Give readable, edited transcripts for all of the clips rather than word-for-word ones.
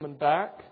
Coming back.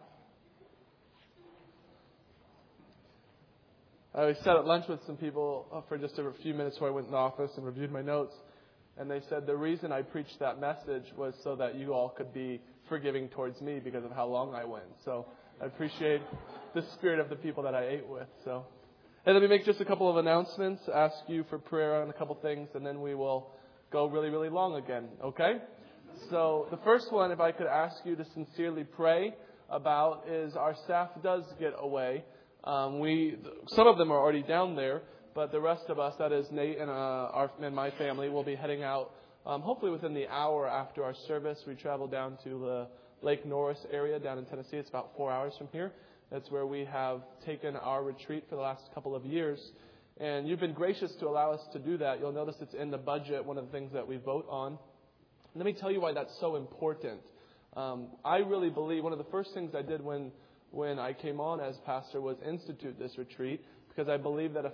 I sat at lunch with some people for just a few minutes before I went in the office and reviewed my notes. And they said the reason I preached that message was so that you all could be forgiving towards me because of how long I went. So I appreciate the spirit of the people that I ate with. So, and let me make just a couple of announcements, ask you for prayer on a couple things, and then we will go really, really long again. Okay? So the first one, if I could ask you to sincerely pray about, is our staff does get away. Some of them are already down there, but the rest of us, that is Nate and my family, will be heading out hopefully within the hour after our service. We travel down to the Lake Norris area down in Tennessee. It's about 4 hours from here. That's where we have taken our retreat for the last couple of years. And you've been gracious to allow us to do that. You'll notice it's in the budget, one of the things that we vote on. Let me tell you why that's so important. I really believe one of the first things I did when I came on as pastor was institute this retreat, because I believe that I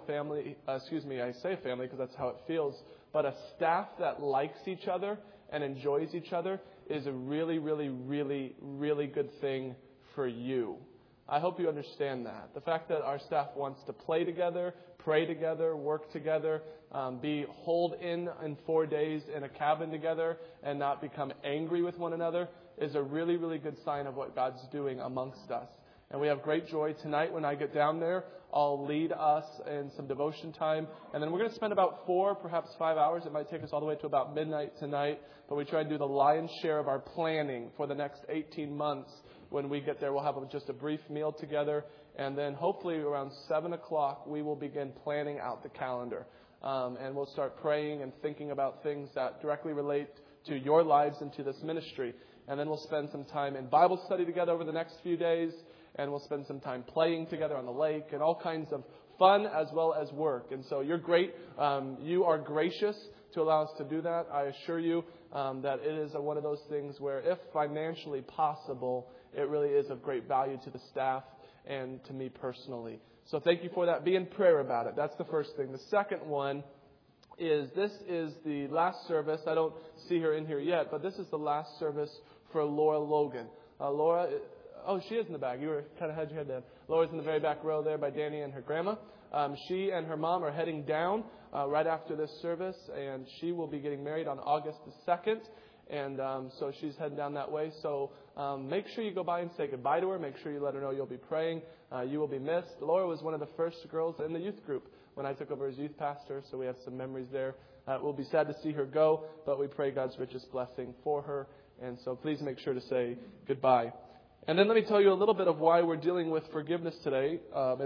say a family because that's how it feels, but a staff that likes each other and enjoys each other is a really, really, really, really good thing for you. I hope you understand that. The fact that our staff wants to play together, pray together, work together, be holed in 4 days in a cabin together and not become angry with one another is a really, really good sign of what God's doing amongst us. And we have great joy tonight. When I get down there, I'll lead us in some devotion time. And then we're going to spend about 4, perhaps 5 hours. It might take us all the way to about midnight tonight. But we try and do the lion's share of our planning for the next 18 months. When we get there, we'll have just a brief meal together. And then hopefully around 7 o'clock, we will begin planning out the calendar. And we'll start praying and thinking about things that directly relate to your lives and to this ministry. And then we'll spend some time in Bible study together over the next few days. And we'll spend some time playing together on the lake and all kinds of fun as well as work. And so you're great. You are gracious to allow us to do that. I assure you that it is one of those things where, if financially possible, it really is of great value to the staff and to me personally. So thank you for that. Be in prayer about it. That's the first thing. The second one is this is the last service. I don't see her in here yet, but this is the last service for Laura Logan. Laura... Oh, she is in the back. You were kind of had your head down. Laura's in the very back row there by Danny and her grandma. She and her mom are heading down right after this service, and she will be getting married on August the 2nd. And so she's heading down that way. So make sure you go by and say goodbye to her. Make sure you let her know you'll be praying. You will be missed. Laura was one of the first girls in the youth group when I took over as youth pastor, so we have some memories there. We'll be sad to see her go, but we pray God's richest blessing for her. And so please make sure to say goodbye. And then let me tell you a little bit of why we're dealing with forgiveness today.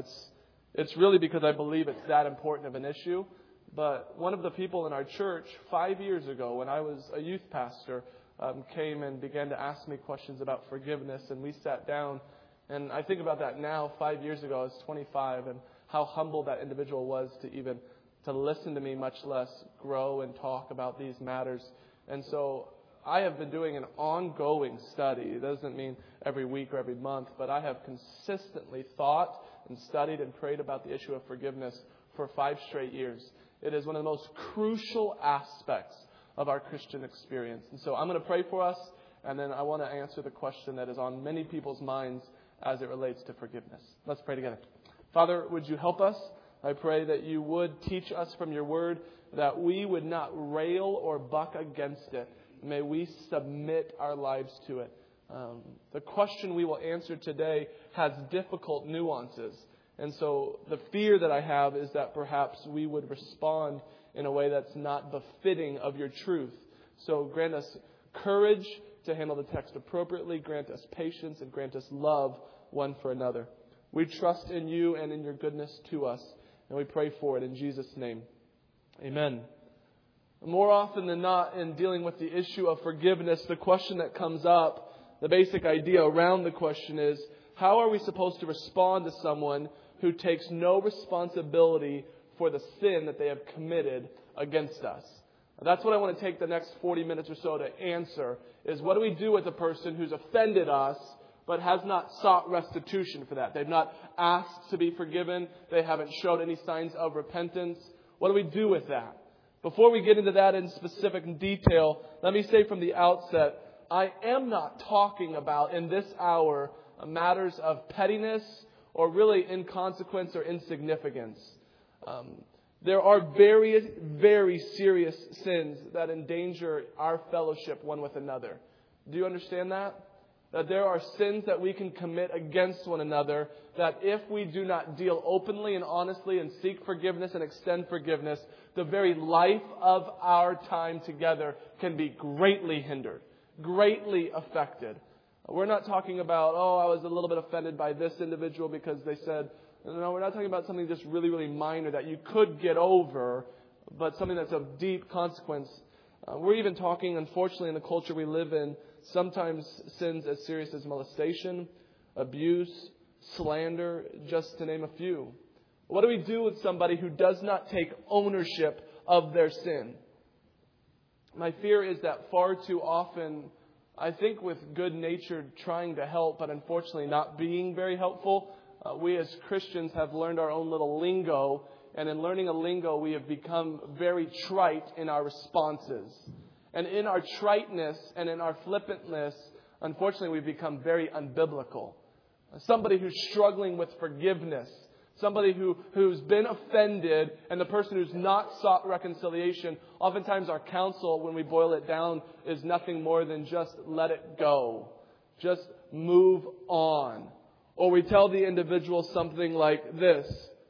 It's really because I believe it's that important of an issue. But one of the people in our church 5 years ago, when I was a youth pastor, came and began to ask me questions about forgiveness. And we sat down. And I think about that now. 5 years ago, I was 25, and how humble that individual was to listen to me, much less grow and talk about these matters. And so I have been doing an ongoing study. It doesn't mean every week or every month, but I have consistently thought and studied and prayed about the issue of forgiveness for 5 straight years. It is one of the most crucial aspects of our Christian experience. And so I'm going to pray for us, and then I want to answer the question that is on many people's minds as it relates to forgiveness. Let's pray together. Father, would you help us? I pray that you would teach us from your word, that we would not rail or buck against it. May we submit our lives to it. The question we will answer today has difficult nuances. And so the fear that I have is that perhaps we would respond in a way that's not befitting of your truth. So grant us courage to handle the text appropriately. Grant us patience and grant us love one for another. We trust in you and in your goodness to us. And we pray for it in Jesus' name. Amen. More often than not, in dealing with the issue of forgiveness, the question that comes up, the basic idea around the question is, how are we supposed to respond to someone who takes no responsibility for the sin that they have committed against us? And that's what I want to take the next 40 minutes or so to answer, is what do we do with a person who's offended us but has not sought restitution for that? They've not asked to be forgiven. They haven't showed any signs of repentance. What do we do with that? Before we get into that in specific detail, let me say from the outset I am not talking about in this hour matters of pettiness or really inconsequence or insignificance. There are various, very serious sins that endanger our fellowship one with another. Do you understand that? That there are sins that we can commit against one another that if we do not deal openly and honestly and seek forgiveness and extend forgiveness, the very life of our time together can be greatly hindered, greatly affected. We're not talking about, I was a little bit offended by this individual because they said, no, we're not talking about something just really, really minor that you could get over, but something that's of deep consequence. We're even talking, unfortunately, in the culture we live in, sometimes sins as serious as molestation, abuse, slander, just to name a few. What do we do with somebody who does not take ownership of their sin? My fear is that far too often, I think with good natured trying to help, but unfortunately not being very helpful, we as Christians have learned our own little lingo. And in learning a lingo, we have become very trite in our responses. And in our triteness and in our flippantness, unfortunately, we've become very unbiblical. Somebody who's struggling with forgiveness, somebody who's been offended, and the person who's not sought reconciliation, oftentimes our counsel, when we boil it down, is nothing more than just let it go. Just move on. Or we tell the individual something like this: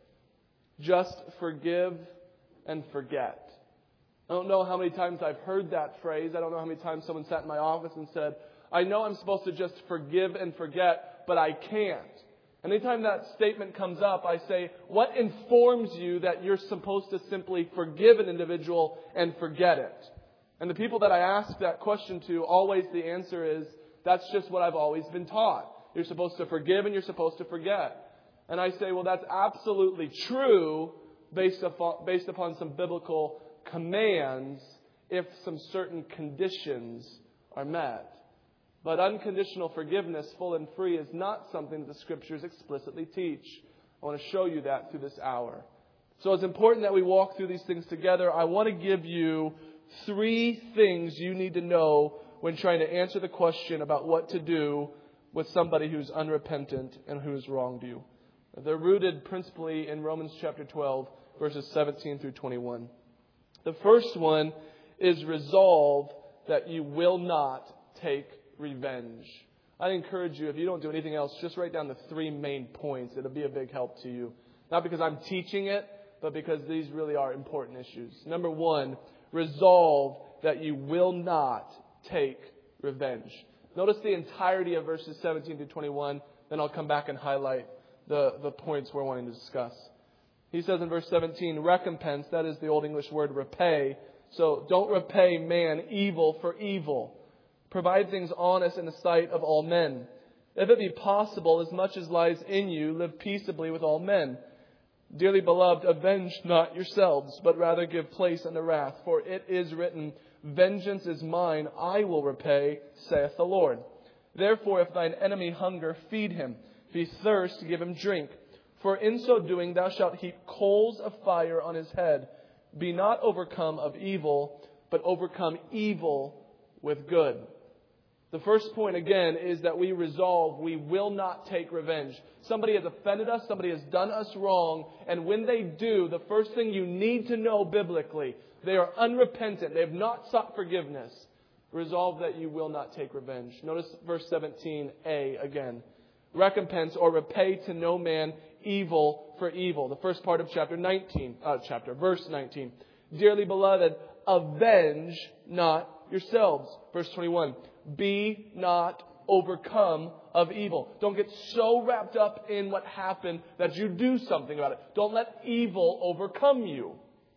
just forgive and forget. I don't know how many times I've heard that phrase. I don't know how many times someone sat in my office and said, I know I'm supposed to just forgive and forget, but I can't. Anytime that statement comes up, I say, what informs you that you're supposed to simply forgive an individual and forget it? And the people that I ask that question to, always the answer is, that's just what I've always been taught. You're supposed to forgive and you're supposed to forget. And I say, well, that's absolutely true based upon some biblical commands if some certain conditions are met. But unconditional forgiveness, full and free, is not something that the Scriptures explicitly teach. I want to show you that through this hour. So it's important that we walk through these things together. I want to give you 3 things you need to know when trying to answer the question about what to do with somebody who's unrepentant and who has wronged you. They're rooted principally in Romans chapter 12, verses 17 through 21. The first one is resolve that you will not take revenge. I encourage you, if you don't do anything else, just write down the 3 main points. It'll be a big help to you. Not because I'm teaching it, but because these really are important issues. Number 1, resolve that you will not take revenge. Notice the entirety of verses 17 to 21. Then I'll come back and highlight the points we're wanting to discuss. He says in verse 17, recompense, that is the Old English word repay. So don't repay man evil for evil. Provide things honest in the sight of all men. If it be possible, as much as lies in you, live peaceably with all men. Dearly beloved, avenge not yourselves, but rather give place unto wrath. For it is written, vengeance is mine, I will repay, saith the Lord. Therefore, if thine enemy hunger, feed him. If he thirst, give him drink. For in so doing thou shalt heap coals of fire on his head. Be not overcome of evil, but overcome evil with good. The first point, again, is that we resolve we will not take revenge. Somebody has offended us, somebody has done us wrong, and when they do, the first thing you need to know biblically, they are unrepentant, they have not sought forgiveness. Resolve that you will not take revenge. Notice verse 17a again. Recompense or repay to no man evil for evil. The first part of verse 19. Dearly beloved, avenge not yourselves. Verse 21. Be not overcome of evil. Don't get so wrapped up in what happened that you do something about it. Don't let evil overcome you.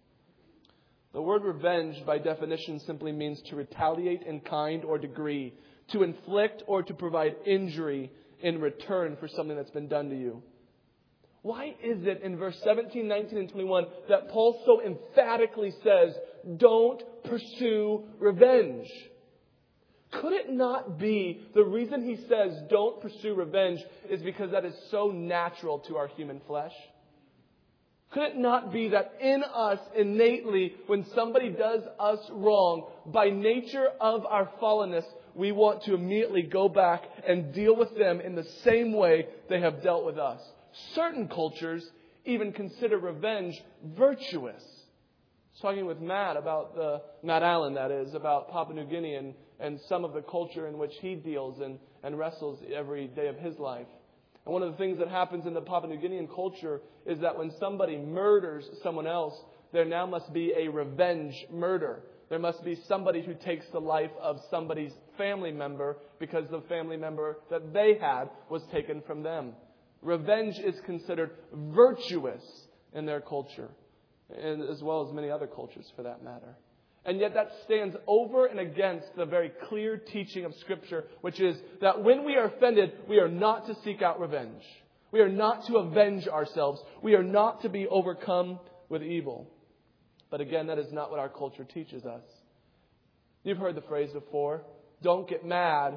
The word revenge, by definition, simply means to retaliate in kind or degree, to inflict or to provide injury in return for something that's been done to you. Why is it in verse 17, 19, and 21 that Paul so emphatically says, don't pursue revenge? Could it not be the reason he says don't pursue revenge is because that is so natural to our human flesh? Could it not be that in us innately, when somebody does us wrong, by nature of our fallenness, we want to immediately go back and deal with them in the same way they have dealt with us. Certain cultures even consider revenge virtuous. I was talking with Matt Allen, that is, about Papua New Guinea and some of the culture in which he deals and wrestles every day of his life. And one of the things that happens in the Papua New Guinean culture is that when somebody murders someone else, there now must be a revenge murder. There must be somebody who takes the life of somebody's family member because the family member that they had was taken from them. Revenge is considered virtuous in their culture, and as well as many other cultures for that matter. And yet that stands over and against the very clear teaching of Scripture, which is that when we are offended, we are not to seek out revenge. We are not to avenge ourselves. We are not to be overcome with evil. But again, that is not what our culture teaches us. You've heard the phrase before, don't get mad.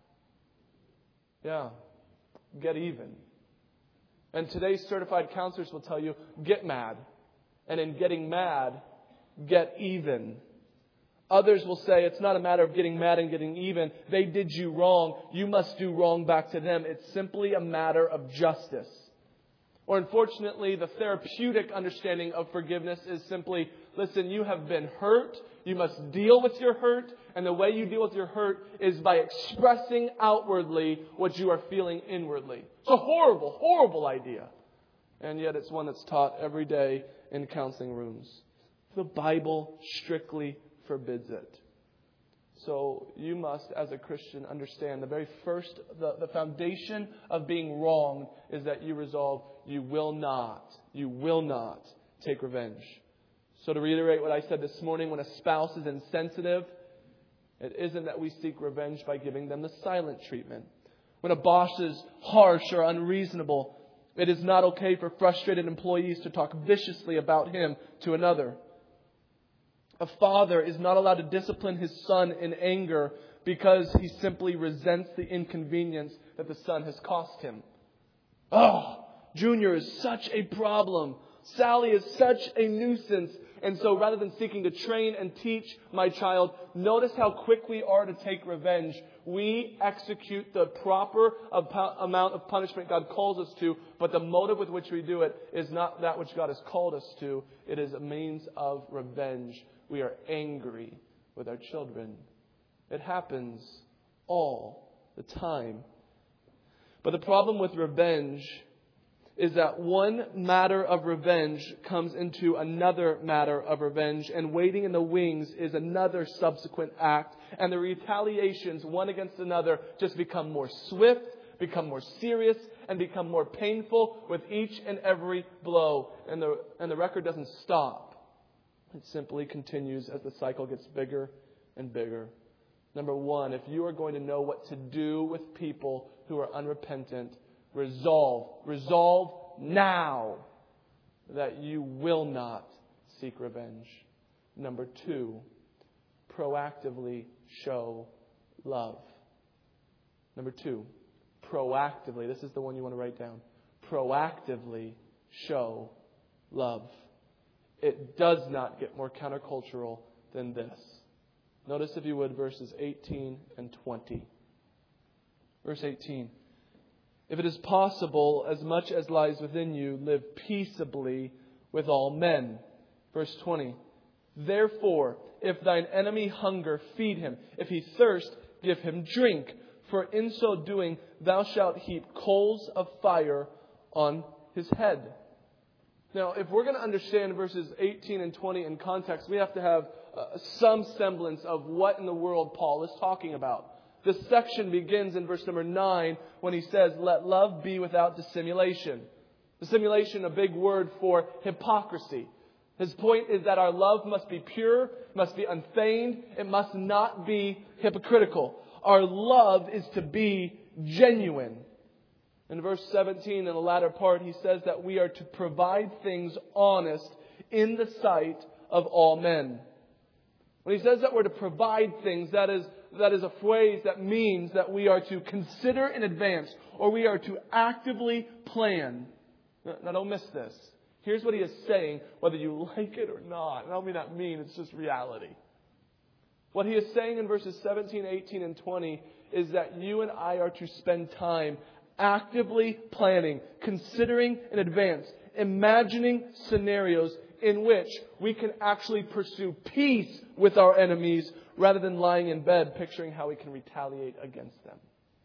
Yeah, get even. And today's certified counselors will tell you, get mad. And in getting mad, get even. Others will say it's not a matter of getting mad and getting even. They did you wrong. You must do wrong back to them. It's simply a matter of justice. Or unfortunately, the therapeutic understanding of forgiveness is simply, listen, you have been hurt. You must deal with your hurt. And the way you deal with your hurt is by expressing outwardly what you are feeling inwardly. It's a horrible, horrible idea. And yet it's one that's taught every day in counseling rooms. The Bible strictly forbids it. So you must, as a Christian, understand the very first, the foundation of being wronged is that you resolve you will not take revenge. So to reiterate what I said this morning, when a spouse is insensitive, it isn't that we seek revenge by giving them the silent treatment. When a boss is harsh or unreasonable, it is not okay for frustrated employees to talk viciously about him to another. A father is not allowed to discipline his son in anger because he simply resents the inconvenience that the son has cost him. Oh, Junior is such a problem. Sally is such a nuisance. And so rather than seeking to train and teach my child, notice how quick we are to take revenge. We execute the proper amount of punishment God calls us to, but the motive with which we do it is not that which God has called us to. It is a means of revenge. We are angry with our children. It happens all the time. But the problem with revenge is that one matter of revenge comes into another matter of revenge, and waiting in the wings is another subsequent act, and the retaliations one against another just become more swift, become more serious, and become more painful with each and every blow, and the record doesn't stop. It simply continues as the cycle gets bigger and bigger. Number one, if you are going to know what to do with people who are unrepentant, resolve now that you will not seek revenge. Number two, proactively show love. Number two, proactively, this is the one you want to write down, proactively show love. It does not get more countercultural than this. Notice, if you would, verses 18 and 20. Verse 18. If it is possible, as much as lies within you, live peaceably with all men. Verse 20. Therefore, if thine enemy hunger, feed him. If he thirst, give him drink. For in so doing, thou shalt heap coals of fire on his head. Now, if we're going to understand verses 18 and 20 in context, we have to have some semblance of what in the world Paul is talking about. This section begins in verse number 9 when he says, let love be without dissimulation. Dissimulation, a big word for hypocrisy. His point is that our love must be pure, must be unfeigned, it must not be hypocritical. Our love is to be genuine. In verse 17, in the latter part, he says that we are to provide things honest in the sight of all men. When he says that we're to provide things, that is a phrase that means that we are to consider in advance, or we are to actively plan. Now don't miss this. Here's what he is saying, whether you like it or not. I don't mean that mean, it's just reality. What he is saying in verses 17, 18, and 20 is that you and I are to spend time actively planning, considering in advance, imagining scenarios in which we can actually pursue peace with our enemies rather than lying in bed picturing how we can retaliate against them.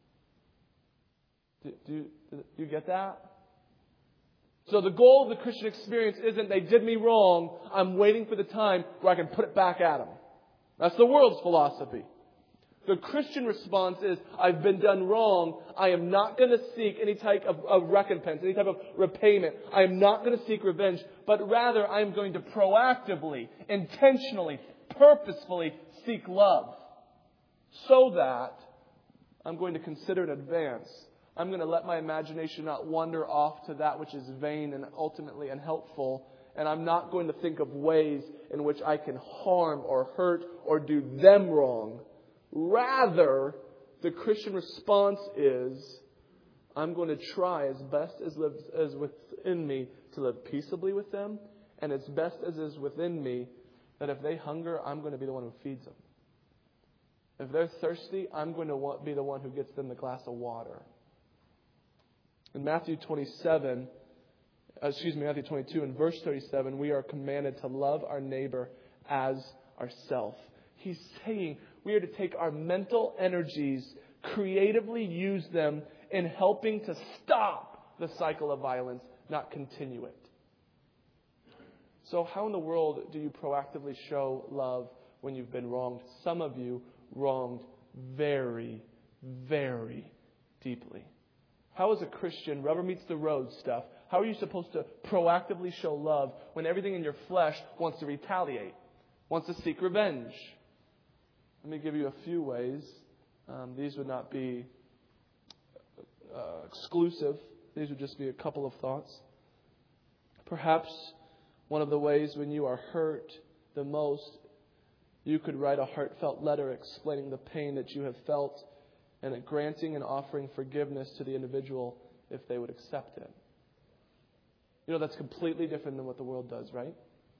Do you get that? So the goal of the Christian experience isn't they did me wrong, I'm waiting for the time where I can put it back at them. That's the world's philosophy. The Christian response is, I've been done wrong. I am not going to seek any type of recompense, any type of repayment. I am not going to seek revenge, but rather I am going to proactively, intentionally, purposefully seek love. So that I'm going to consider in advance. I'm going to let my imagination not wander off to that which is vain and ultimately unhelpful. And I'm not going to think of ways in which I can harm or hurt or do them wrong. Rather, the Christian response is, I'm going to try as best as within me to live peaceably with them. And as best as is within me, that if they hunger, I'm going to be the one who feeds them. If they're thirsty, I'm going to be the one who gets them the glass of water. In Matthew 22, in verse 37, we are commanded to love our neighbor as ourselves. He's saying we are to take our mental energies, creatively use them in helping to stop the cycle of violence, not continue it. So how in the world do you proactively show love when you've been wronged? Some of you wronged very, very deeply. How is a Christian, rubber meets the road stuff, how are you supposed to proactively show love when everything in your flesh wants to retaliate, wants to seek revenge? Let me give you a few ways. These would not be exclusive. These would just be a couple of thoughts. Perhaps one of the ways when you are hurt the most, you could write a heartfelt letter explaining the pain that you have felt and granting and offering forgiveness to the individual if they would accept it. You know, that's completely different than what the world does, right?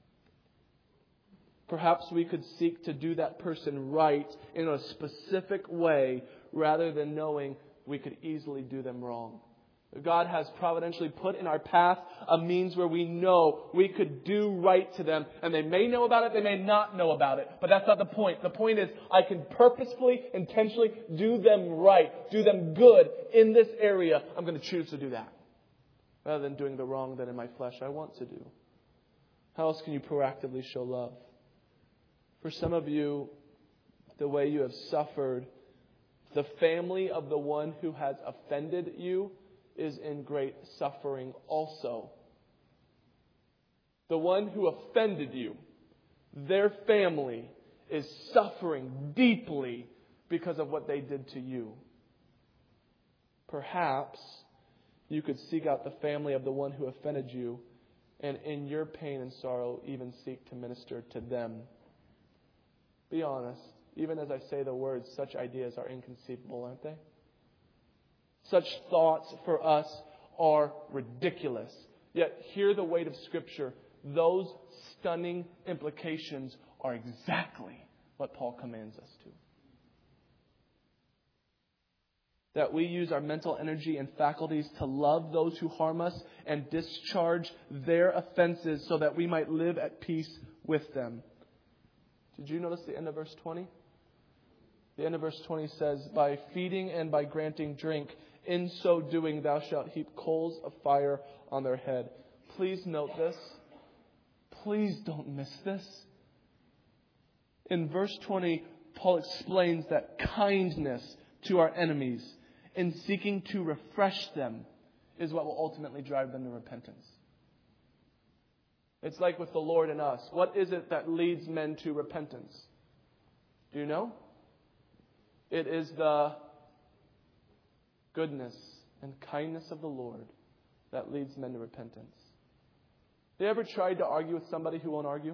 Perhaps we could seek to do that person right in a specific way rather than knowing we could easily do them wrong. God has providentially put in our path a means where we know we could do right to them. And they may know about it, they may not know about it. But that's not the point. The point is I can purposefully, intentionally do them right, do them good in this area. I'm going to choose to do that rather than doing the wrong that in my flesh I want to do. How else can you proactively show love? For some of you, the way you have suffered, the family of the one who has offended you is in great suffering also. The one who offended you, their family is suffering deeply because of what they did to you. Perhaps you could seek out the family of the one who offended you and in your pain and sorrow even seek to minister to them. Be honest. Even as I say the words, such ideas are inconceivable, aren't they? Such thoughts for us are ridiculous. Yet hear the weight of Scripture. Those stunning implications are exactly what Paul commands us to. That we use our mental energy and faculties to love those who harm us and discharge their offenses so that we might live at peace with them. Did you notice the end of verse 20? The end of verse 20 says, by feeding and by granting drink, in so doing thou shalt heap coals of fire on their head. Please note this. Please don't miss this. In verse 20, Paul explains that kindness to our enemies in seeking to refresh them is what will ultimately drive them to repentance. It's like with the Lord and us. What is it that leads men to repentance? Do you know? It is the goodness and kindness of the Lord that leads men to repentance. Have you ever tried to argue with somebody who won't argue?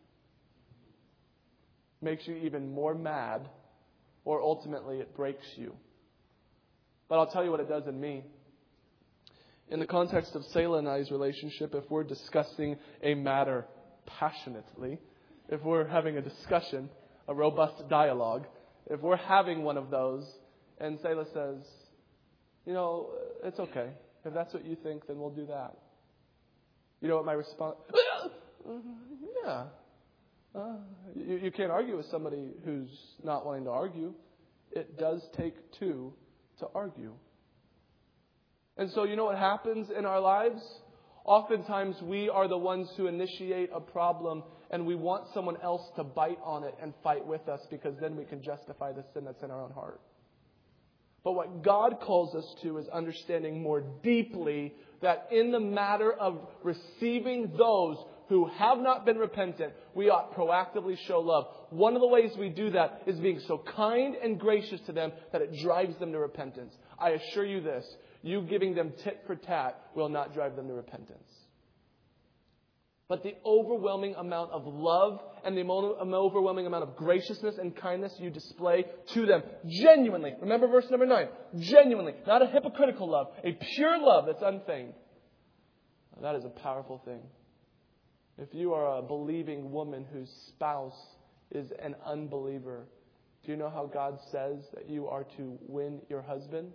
Makes you even more mad, or ultimately it breaks you. But I'll tell you what it does in me. In the context of Selah and I's relationship, if we're discussing a matter passionately, if we're having a discussion, a robust dialogue, if we're having one of those and Selah says, it's okay. If that's what you think, then we'll do that. You know what my response? Yeah. You can't argue with somebody who's not wanting to argue. It does take two to argue. And so you know what happens in our lives? Oftentimes we are the ones who initiate a problem and we want someone else to bite on it and fight with us because then we can justify the sin that's in our own heart. But what God calls us to is understanding more deeply that in the matter of receiving those who have not been repentant, we ought proactively show love. One of the ways we do that is being so kind and gracious to them that it drives them to repentance. I assure you this, you giving them tit for tat will not drive them to repentance. But the overwhelming amount of love and the overwhelming amount of graciousness and kindness you display to them, genuinely, remember verse number 9, genuinely, not a hypocritical love, a pure love that's unfeigned. That is a powerful thing. If you are a believing woman whose spouse is an unbeliever, do you know how God says that you are to win your husband?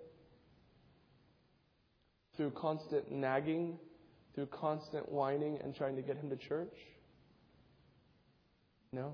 Through constant nagging, through constant whining and trying to get him to church? No.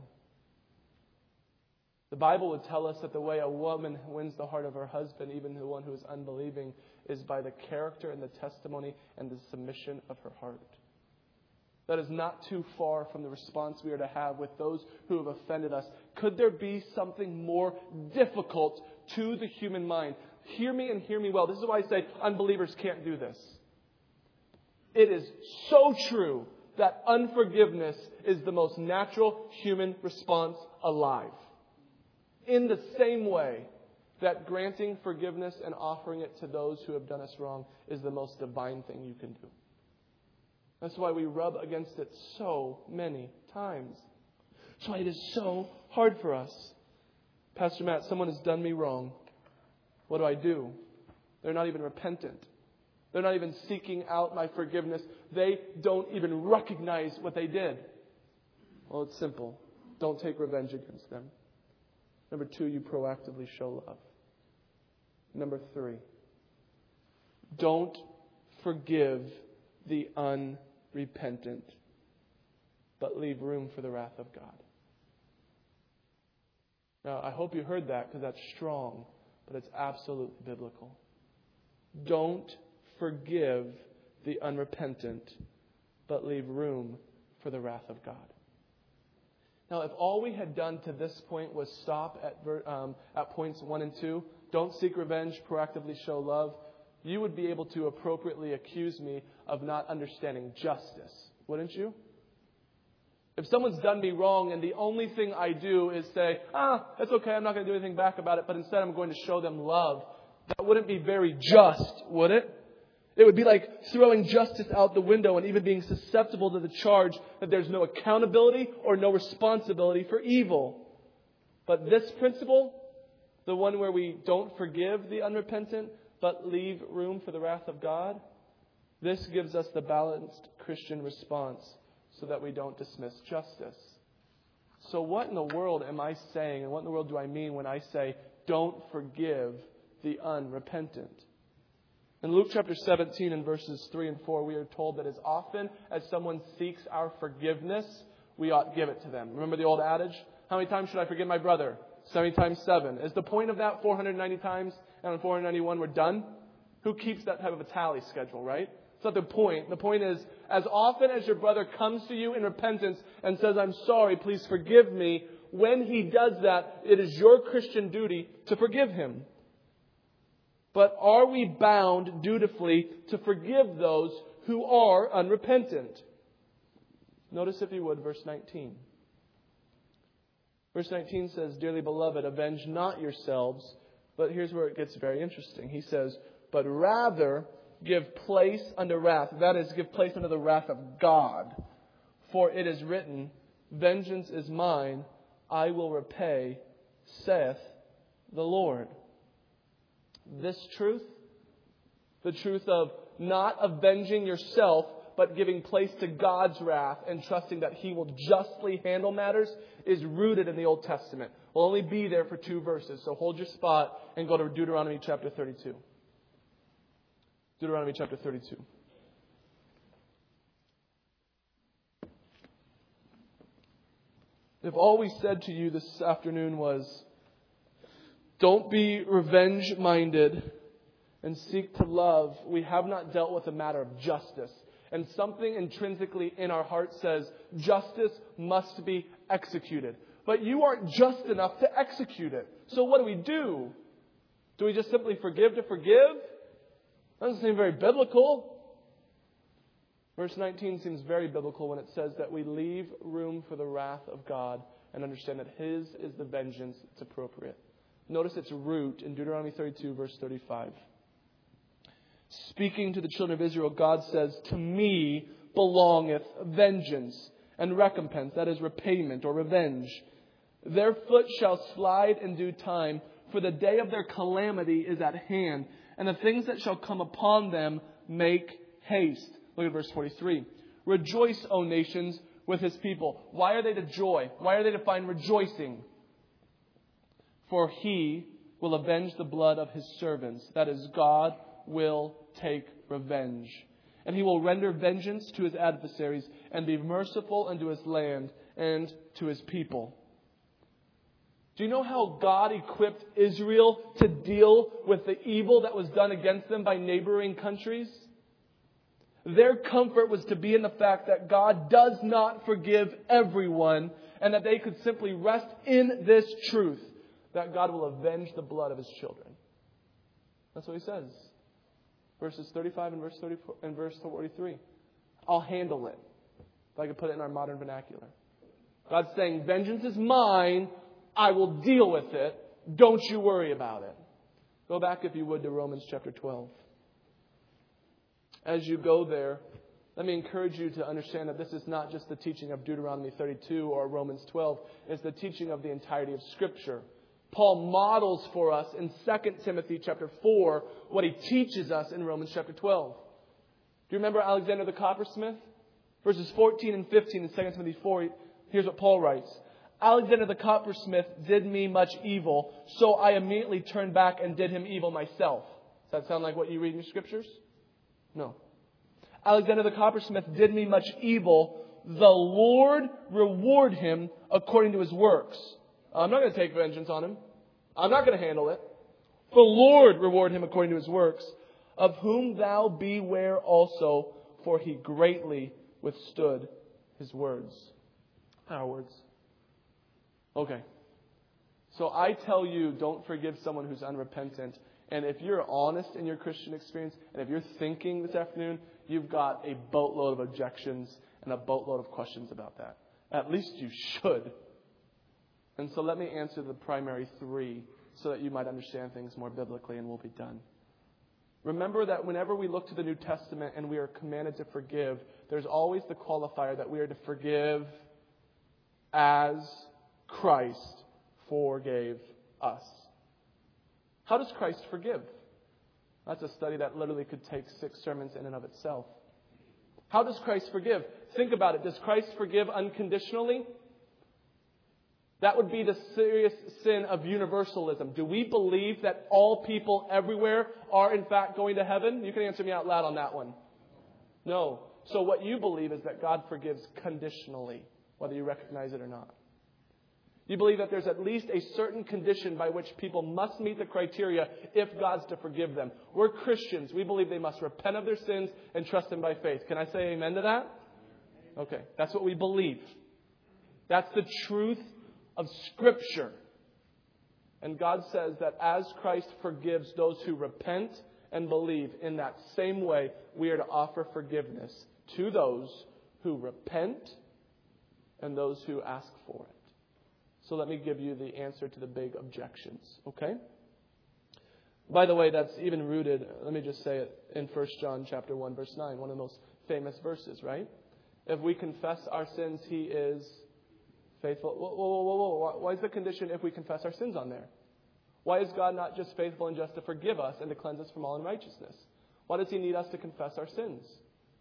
The Bible would tell us that the way a woman wins the heart of her husband, even the one who is unbelieving, is by the character and the testimony and the submission of her heart. That is not too far from the response we are to have with those who have offended us. Could there be something more difficult to the human mind? Hear me and hear me well. This is why I say unbelievers can't do this. It is so true that unforgiveness is the most natural human response alive. In the same way that granting forgiveness and offering it to those who have done us wrong is the most divine thing you can do. That's why we rub against it so many times. That's why it is so hard for us. Pastor Matt, someone has done me wrong. What do? They're not even repentant. They're not even seeking out my forgiveness. They don't even recognize what they did. Well, it's simple. Don't take revenge against them. Number 2, you proactively show love. Number 3, don't forgive the unrepentant, but leave room for the wrath of God. Now, I hope you heard that because that's strong, but it's absolutely biblical. Don't forgive the unrepentant, but leave room for the wrath of God. Now, if all we had done to this point was stop at points 1 and 2, don't seek revenge, proactively show love, you would be able to appropriately accuse me of not understanding justice, wouldn't you? If someone's done me wrong and the only thing I do is say, that's okay, I'm not going to do anything back about it, but instead I'm going to show them love, that wouldn't be very just, would it? It would be like throwing justice out the window and even being susceptible to the charge that there's no accountability or no responsibility for evil. But this principle, the one where we don't forgive the unrepentant, but leave room for the wrath of God, this gives us the balanced Christian response so that we don't dismiss justice. So what in the world am I saying, and what in the world do I mean when I say, don't forgive the unrepentant? In Luke chapter 17 and verses 3 and 4, we are told that as often as someone seeks our forgiveness, we ought give it to them. Remember the old adage? How many times should I forgive my brother? 70 times 7. Is the point of that 490 times, and on 491 we're done? Who keeps that type of a tally schedule, right? It's not the point. The point is, as often as your brother comes to you in repentance and says, I'm sorry, please forgive me, when he does that, it is your Christian duty to forgive him. But are we bound dutifully to forgive those who are unrepentant? Notice, if you would, verse 19. Verse 19 says, Dearly beloved, avenge not yourselves. But here's where it gets very interesting. He says, but rather give place unto wrath. That is, give place unto the wrath of God. For it is written, Vengeance is mine, I will repay, saith the Lord. This truth, the truth of not avenging yourself, but giving place to God's wrath and trusting that He will justly handle matters is rooted in the Old Testament. We'll only be there for 2 verses, so hold your spot and go to Deuteronomy chapter 32. Deuteronomy chapter 32. If all we said to you this afternoon was, don't be revenge-minded and seek to love, we have not dealt with a matter of justice. And something intrinsically in our heart says, justice must be executed. But you aren't just enough to execute it. So what do? Do we just simply forgive to forgive? That doesn't seem very biblical. Verse 19 seems very biblical when it says that we leave room for the wrath of God and understand that His is the vengeance that's appropriate. Notice its root in Deuteronomy 32, verse 35. Speaking to the children of Israel, God says, to me belongeth vengeance and recompense, that is repayment or revenge. Their foot shall slide in due time, for the day of their calamity is at hand, and the things that shall come upon them make haste. Look at verse 43. Rejoice, O nations, with His people. Why are they to joy? Why are they to find rejoicing? For He will avenge the blood of His servants. That is, God will take revenge. And He will render vengeance to His adversaries and be merciful unto His land and to His people. Do you know how God equipped Israel to deal with the evil that was done against them by neighboring countries? Their comfort was to be in the fact that God does not forgive everyone, and that they could simply rest in this truth, that God will avenge the blood of His children. That's what He says. Verses 35 and verse 43. I'll handle it. If I could put it in our modern vernacular. God's saying, vengeance is mine. I will deal with it. Don't you worry about it. Go back, if you would, to Romans chapter 12. As you go there, let me encourage you to understand that this is not just the teaching of Deuteronomy 32 or Romans 12. It's the teaching of the entirety of Scripture. Paul models for us in 2 Timothy chapter 4 what he teaches us in Romans chapter 12. Do you remember Alexander the coppersmith? Verses 14 and 15 in 2 Timothy 4, here's what Paul writes. Alexander the coppersmith did me much evil, so I immediately turned back and did him evil myself. Does that sound like what you read in your Scriptures? No. Alexander the coppersmith did me much evil. The Lord reward him according to his works. I'm not going to take vengeance on him. I'm not going to handle it. The Lord reward him according to his works, of whom thou beware also, for he greatly withstood his words. Our words. Okay. So I tell you, don't forgive someone who's unrepentant. And if you're honest in your Christian experience, and if you're thinking this afternoon, you've got a boatload of objections and a boatload of questions about that. At least you should. And so let me answer the primary 3 so that you might understand things more biblically, and we'll be done. Remember that whenever we look to the New Testament and we are commanded to forgive, there's always the qualifier that we are to forgive as Christ forgave us. How does Christ forgive? That's a study that literally could take 6 sermons in and of itself. How does Christ forgive? Think about it. Does Christ forgive unconditionally? That would be the serious sin of universalism. Do we believe that all people everywhere are in fact going to heaven? You can answer me out loud on that one. No. So what you believe is that God forgives conditionally, whether you recognize it or not. You believe that there's at least a certain condition by which people must meet the criteria if God's to forgive them. We're Christians. We believe they must repent of their sins and trust Him by faith. Can I say amen to that? Okay. That's what we believe. That's the truth of Scripture. And God says that as Christ forgives those who repent and believe, in that same way, we are to offer forgiveness to those who repent and those who ask for it. So let me give you the answer to the big objections, okay? By the way, that's even rooted, let me just say it, in 1 John chapter 1, verse 9, one of the most famous verses, right? If we confess our sins, He is faithful. Whoa. Why is the condition if we confess our sins on there? Why is God not just faithful and just to forgive us and to cleanse us from all unrighteousness? Why does He need us to confess our sins?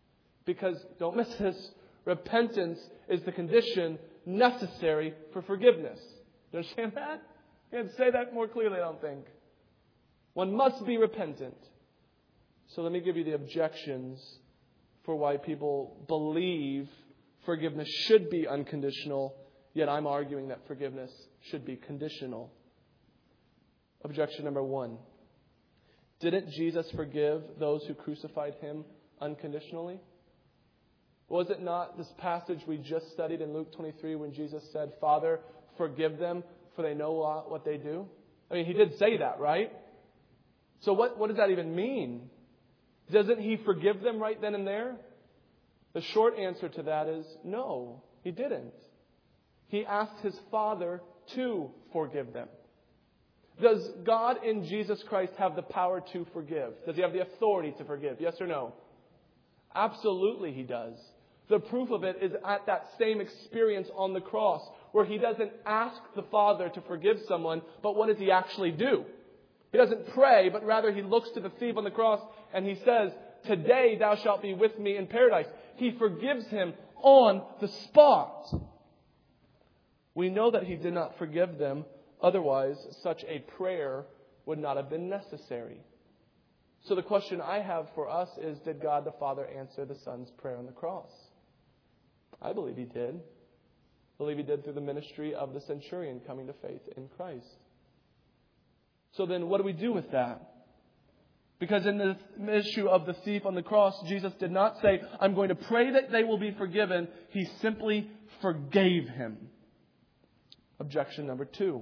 Because, don't miss this, repentance is the condition necessary for forgiveness. Do you understand that? I can't say that more clearly, I don't think. One must be repentant. So let me give you the objections for why people believe forgiveness should be unconditional, yet I'm arguing that forgiveness should be conditional. Objection number 1. Didn't Jesus forgive those who crucified Him unconditionally? Was it not this passage we just studied in Luke 23 when Jesus said, Father, forgive them, for they know not what they do? I mean, He did say that, right? So what does that even mean? Doesn't He forgive them right then and there? The short answer to that is no, He didn't. He asked His Father to forgive them. Does God in Jesus Christ have the power to forgive? Does He have the authority to forgive? Yes or no? Absolutely He does. The proof of it is at that same experience on the cross, where He doesn't ask the Father to forgive someone, but what does He actually do? He doesn't pray, but rather He looks to the thief on the cross and He says, today thou shalt be with me in paradise. He forgives him on the spot. We know that He did not forgive them. Otherwise, such a prayer would not have been necessary. So the question I have for us is, did God the Father answer the Son's prayer on the cross? I believe He did. I believe He did through the ministry of the centurion coming to faith in Christ. So then what do we do with that? Because in the issue of the thief on the cross, Jesus did not say, I'm going to pray that they will be forgiven. He simply forgave him. Objection number 2.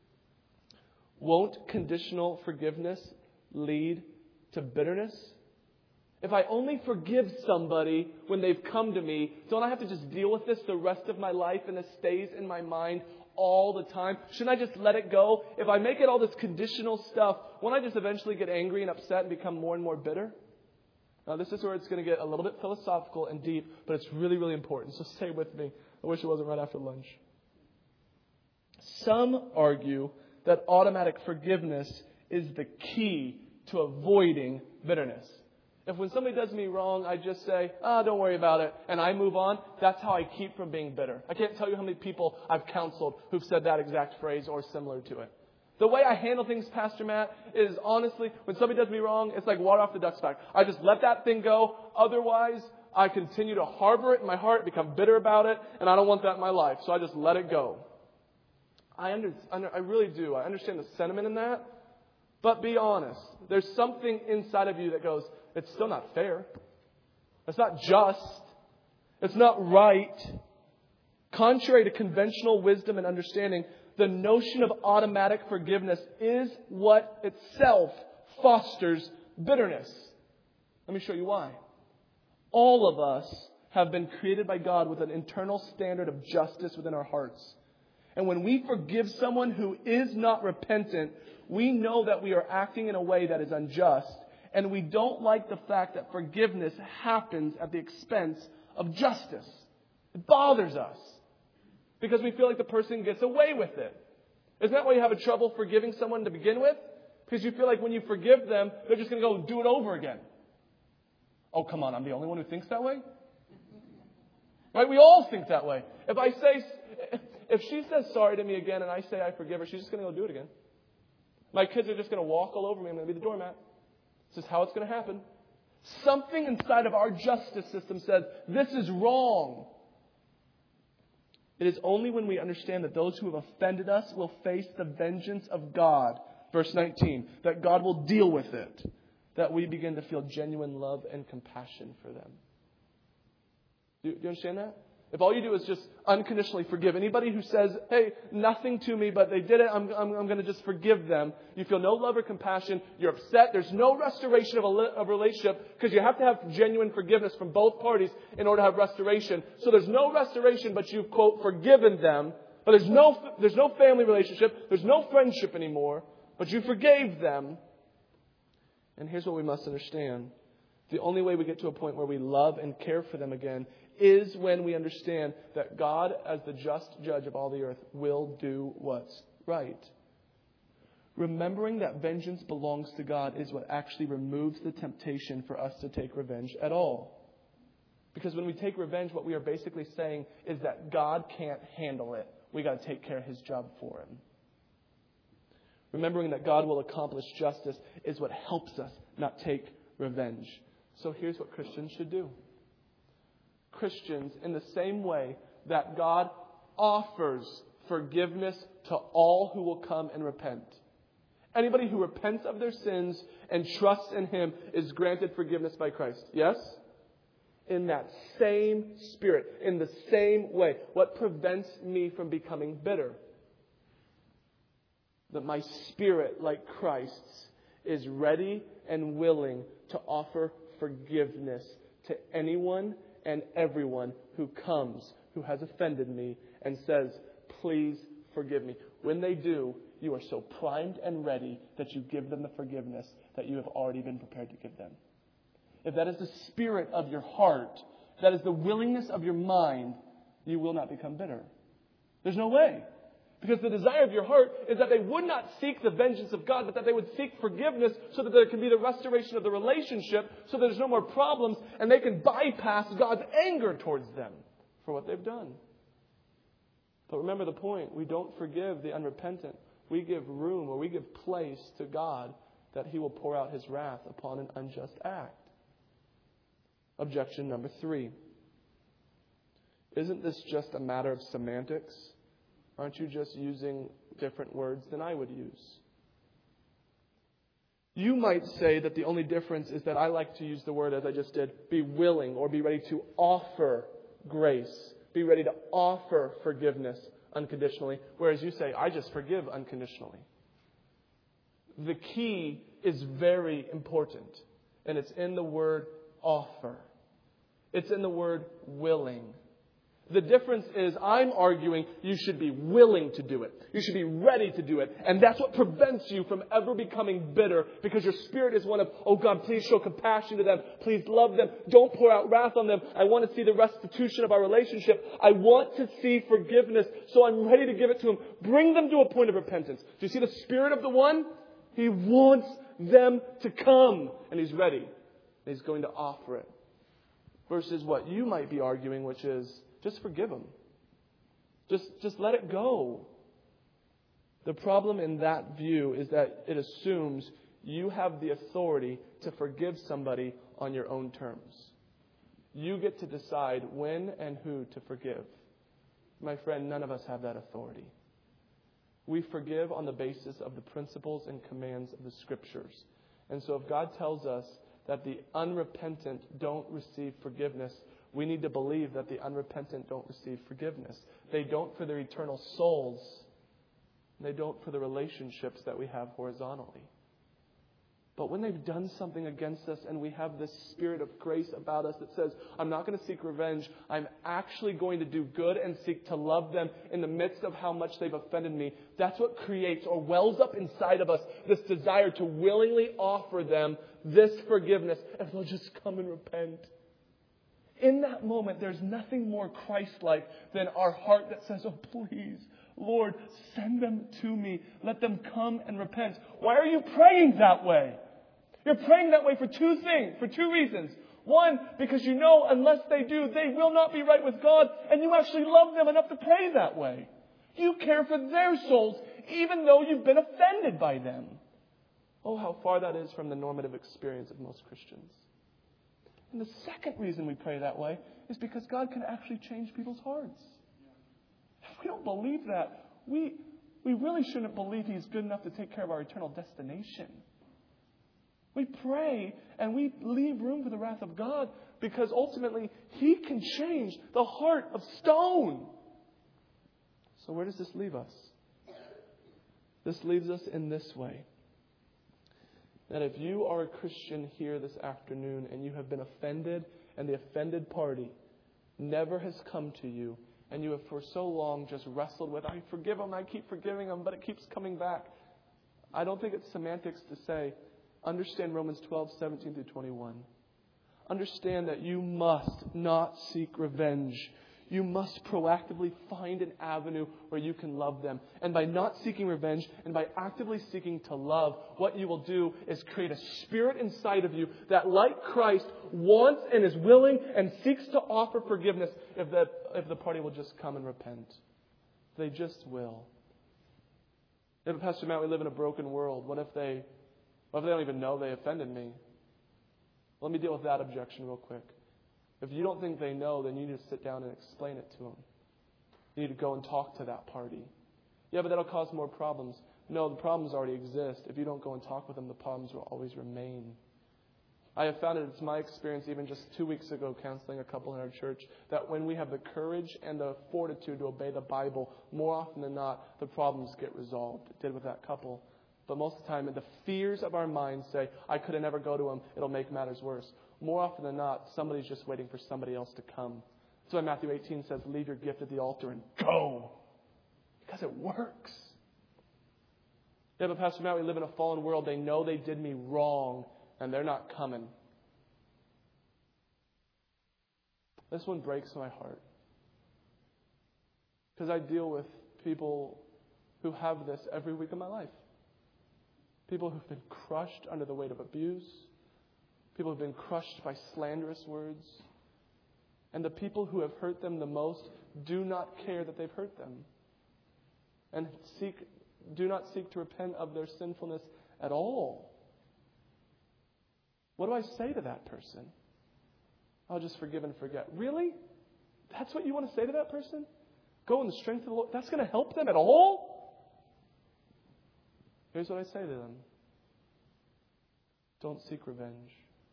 Won't conditional forgiveness lead to bitterness? If I only forgive somebody when they've come to me, don't I have to just deal with this the rest of my life and it stays in my mind all the time? Shouldn't I just let it go? If I make it all this conditional stuff, won't I just eventually get angry and upset and become more and more bitter? Now, this is where it's going to get a little bit philosophical and deep, but it's really, really important. So stay with me. I wish it wasn't right after lunch. Some argue that automatic forgiveness is the key to avoiding bitterness. If when somebody does me wrong, I just say, don't worry about it, and I move on, that's how I keep from being bitter. I can't tell you how many people I've counseled who've said that exact phrase or similar to it. The way I handle things, Pastor Matt, is honestly, when somebody does me wrong, it's like water off the duck's back. I just let that thing go. Otherwise, I continue to harbor it in my heart, become bitter about it, and I don't want that in my life. So I just let it go. I really do. I understand the sentiment in that. But be honest. There's something inside of you that goes, it's still not fair. It's not just. It's not right. Contrary to conventional wisdom and understanding, the notion of automatic forgiveness is what itself fosters bitterness. Let me show you why. All of us have been created by God with an internal standard of justice within our hearts. And when we forgive someone who is not repentant, we know that we are acting in a way that is unjust. And we don't like the fact that forgiveness happens at the expense of justice. It bothers us. Because we feel like the person gets away with it. Isn't that why you have trouble forgiving someone to begin with? Because you feel like when you forgive them, they're just going to go do it over again. Oh, come on, I'm the only one who thinks that way? Right? We all think that way. If she says sorry to me again and I say I forgive her, she's just going to go do it again. My kids are just going to walk all over me. I'm going to be the doormat. This is how it's going to happen. Something inside of our justice system says, this is wrong. It is only when we understand that those who have offended us will face the vengeance of God, verse 19, that God will deal with it, that we begin to feel genuine love and compassion for them. Do you understand that? If all you do is just unconditionally forgive anybody who says, hey, nothing to me, but they did it, I'm going to just forgive them. You feel no love or compassion. You're upset. There's no restoration of a relationship because you have to have genuine forgiveness from both parties in order to have restoration. So there's no restoration, but you've, quote, forgiven them. But there's no family relationship. There's no friendship anymore. But you forgave them. And here's what we must understand. The only way we get to a point where we love and care for them again is when we understand that God, as the just judge of all the earth, will do what's right. Remembering that vengeance belongs to God is what actually removes the temptation for us to take revenge at all. Because when we take revenge, what we are basically saying is that God can't handle it. We got to take care of His job for Him. Remembering that God will accomplish justice is what helps us not take revenge. So here's what Christians should do. Christians, in the same way that God offers forgiveness to all who will come and repent. Anybody who repents of their sins and trusts in Him is granted forgiveness by Christ. Yes? In that same spirit, in the same way. What prevents me from becoming bitter? That my spirit, like Christ's, is ready and willing to offer forgiveness to anyone and everyone who comes, who has offended me, and says, please forgive me. When they do, you are so primed and ready that you give them the forgiveness that you have already been prepared to give them. If that is the spirit of your heart, if that is the willingness of your mind, you will not become bitter. There's no way. Because the desire of your heart is that they would not seek the vengeance of God, but that they would seek forgiveness so that there can be the restoration of the relationship, so there's no more problems, and they can bypass God's anger towards them for what they've done. But remember the point. We don't forgive the unrepentant. We give room, or we give place to God that He will pour out His wrath upon an unjust act. Objection number 3. Isn't this just a matter of semantics? Aren't you just using different words than I would use? You might say that the only difference is that I like to use the word, as I just did, be willing, or be ready to offer grace. Be ready to offer forgiveness unconditionally. Whereas you say, I just forgive unconditionally. The key is very important. And it's in the word offer. It's in the word willing. The difference is I'm arguing you should be willing to do it. You should be ready to do it. And that's what prevents you from ever becoming bitter, because your spirit is one of, oh God, please show compassion to them. Please love them. Don't pour out wrath on them. I want to see the restitution of our relationship. I want to see forgiveness, so I'm ready to give it to them. Bring them to a point of repentance. Do you see the spirit of the one? He wants them to come. And He's ready. And He's going to offer it. Versus what you might be arguing, which is, just forgive them. Just let it go. The problem in that view is that it assumes you have the authority to forgive somebody on your own terms. You get to decide when and who to forgive. My friend, none of us have that authority. We forgive on the basis of the principles and commands of the Scriptures. And so if God tells us that the unrepentant don't receive forgiveness, we need to believe that the unrepentant don't receive forgiveness. They don't for their eternal souls. They don't for the relationships that we have horizontally. But when they've done something against us and we have this spirit of grace about us that says, I'm not going to seek revenge. I'm actually going to do good and seek to love them in the midst of how much they've offended me. That's what creates or wells up inside of us this desire to willingly offer them this forgiveness if they'll just come and repent. In that moment, there's nothing more Christ-like than our heart that says, oh, please, Lord, send them to me. Let them come and repent. Why are you praying that way? You're praying that way for two reasons. One, because you know unless they do, they will not be right with God, and you actually love them enough to pray that way. You care for their souls, even though you've been offended by them. Oh, how far that is from the normative experience of most Christians. And the second reason we pray that way is because God can actually change people's hearts. If we don't believe that, we really shouldn't believe He's good enough to take care of our eternal destination. We pray and we leave room for the wrath of God because ultimately He can change the heart of stone. So where does this leave us? This leaves us in this way. That if you are a Christian here this afternoon and you have been offended and the offended party never has come to you and you have for so long just wrestled with, I forgive them, I keep forgiving them, but it keeps coming back. I don't think it's semantics to say, understand Romans 12:17-21. Understand that you must not seek revenge. You must proactively find an avenue where you can love them. And by not seeking revenge and by actively seeking to love, what you will do is create a spirit inside of you that, like Christ, wants and is willing and seeks to offer forgiveness if the party will just come and repent. They just will. Yeah, but Pastor Matt, we live in a broken world. What if they don't even know they offended me? Let me deal with that objection real quick. If you don't think they know, then you need to sit down and explain it to them. You need to go and talk to that party. Yeah, but that'll cause more problems. No, the problems already exist. If you don't go and talk with them, the problems will always remain. I have found it's my experience, even just 2 weeks ago, counseling a couple in our church, that when we have the courage and the fortitude to obey the Bible, more often than not, the problems get resolved. It did with that couple. But most of the time, the fears of our minds say, I could have never go to him. It'll make matters worse. More often than not, somebody's just waiting for somebody else to come. That's why Matthew 18 says, leave your gift at the altar and go. Because it works. Yeah, but Pastor Matt, we live in a fallen world. They know they did me wrong, and they're not coming. This one breaks my heart. Because I deal with people who have this every week of my life. People who've been crushed under the weight of abuse. People who've been crushed by slanderous words. And the people who have hurt them the most do not care that they've hurt them. And do not seek to repent of their sinfulness at all. What do I say to that person? I'll just forgive and forget. Really? That's what you want to say to that person? Go in the strength of the Lord? That's going to help them at all? Here's what I say to them. Don't seek revenge.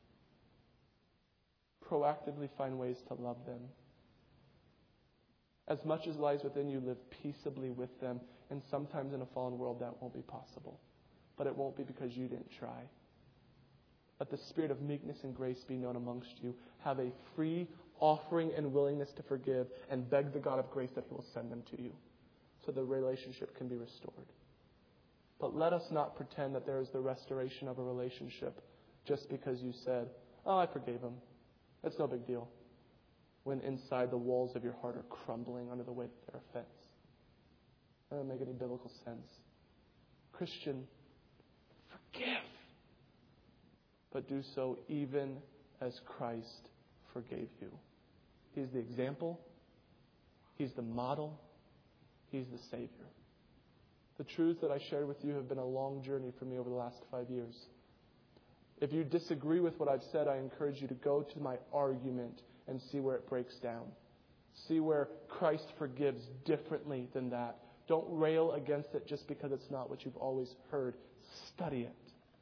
Proactively find ways to love them. As much as lies within you, live peaceably with them. And sometimes in a fallen world that won't be possible. But it won't be because you didn't try. Let the spirit of meekness and grace be known amongst you. Have a free offering and willingness to forgive, and beg the God of grace that He will send them to you so the relationship can be restored. But let us not pretend that there is the restoration of a relationship just because you said, I forgave him. It's no big deal. When inside the walls of your heart are crumbling under the weight of their offense. That doesn't make any biblical sense. Christian, forgive. But do so even as Christ forgave you. He's the example. He's the model. He's the Savior. The truths that I shared with you have been a long journey for me over the last 5 years. If you disagree with what I've said, I encourage you to go to my argument and see where it breaks down. See where Christ forgives differently than that. Don't rail against it just because it's not what you've always heard. Study it.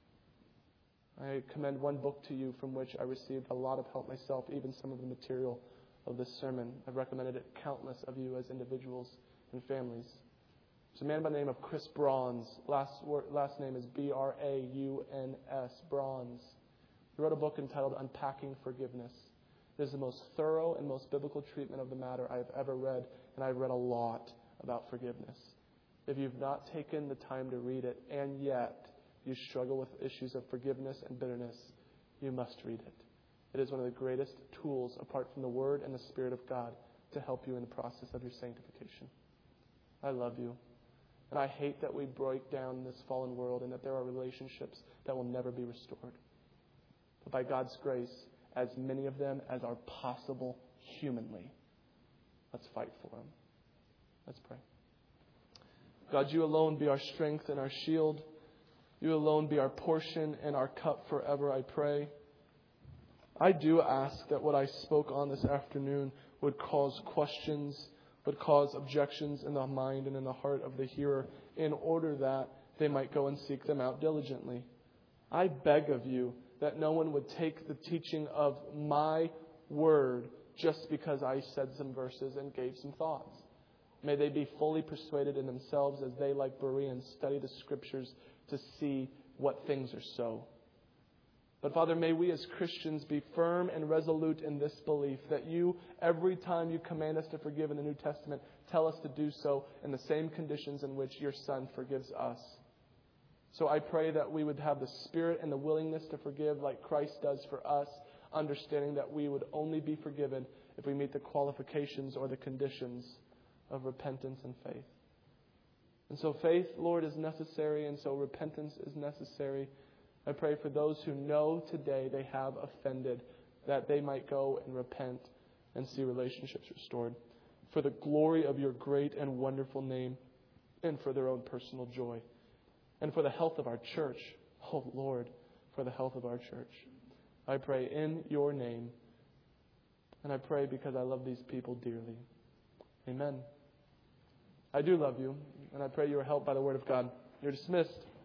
I commend one book to you from which I received a lot of help myself, even some of the material of this sermon. I've recommended it countless of you as individuals and families. There's a man by the name of Chris Brauns. Last name is B-R-A-U-N-S, Brauns. He wrote a book entitled Unpacking Forgiveness. It is the most thorough and most biblical treatment of the matter I have ever read, and I've read a lot about forgiveness. If you've not taken the time to read it, and yet you struggle with issues of forgiveness and bitterness, you must read it. It is one of the greatest tools, apart from the Word and the Spirit of God, to help you in the process of your sanctification. I love you. And I hate that we break down this fallen world and that there are relationships that will never be restored. But by God's grace, as many of them as are possible humanly, let's fight for them. Let's pray. God, you alone be our strength and our shield. You alone be our portion and our cup forever, I pray. I do ask that what I spoke on this afternoon would cause questions, would cause objections in the mind and in the heart of the hearer in order that they might go and seek them out diligently. I beg of you that no one would take the teaching of my word just because I said some verses and gave some thoughts. May they be fully persuaded in themselves as they, like Bereans, study the Scriptures to see what things are so. But Father, may we as Christians be firm and resolute in this belief that you, every time you command us to forgive in the New Testament, tell us to do so in the same conditions in which your Son forgives us. So I pray that we would have the spirit and the willingness to forgive like Christ does for us, understanding that we would only be forgiven if we meet the qualifications or the conditions of repentance and faith. And so faith, Lord, is necessary, and so repentance is necessary. I pray for those who know today they have offended, that they might go and repent and see relationships restored, for the glory of your great and wonderful name, and for their own personal joy, and for the health of our church. Oh, Lord, for the health of our church. I pray in your name, and I pray because I love these people dearly. Amen. I do love you, and I pray you are helped by the word of God. You're dismissed.